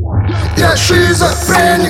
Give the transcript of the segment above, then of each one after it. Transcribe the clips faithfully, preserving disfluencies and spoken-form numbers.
Я шизофреник.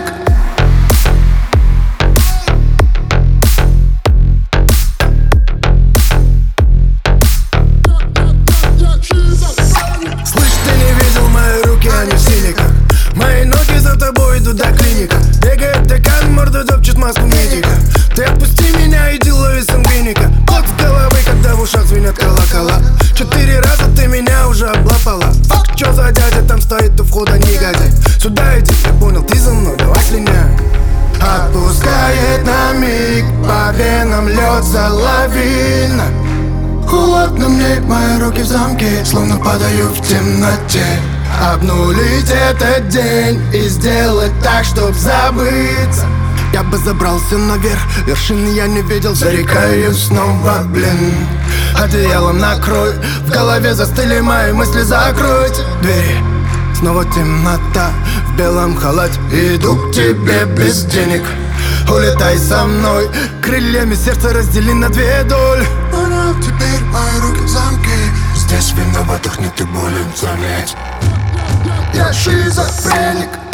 Слышь, ты не видел мои руки, они в силиках. Мои ноги за тобой идут до клиника. Бегает декан, морду топчет маску медика. Ты отпусти меня, иди лови сангвиника. Кот с головы, когда в ушах звенят колокола. Четыре раза ты меня уже облапала. Фак, чё за дядя там стоит у входа, негодяй? Сюда иди, я понял, ты за мной, давай слиняй. Отпускает на миг, по венам льется лавина. Холодно мне, мои руки в замке, словно падаю в темноте. Обнулить этот день и сделать так, чтоб забыться. Я бы забрался наверх, вершины я не видел. Зарекаюсь снова, блин. Одеялом накрой, в голове застыли мои мысли. Закройте двери, снова темнота. В белом халате иду к тебе без денег. Улетай со мной, крыльями сердце раздели на две доли. Понял, теперь мои руки в замке. Здесь виноватых нет и боли заметь. Я шизофреник.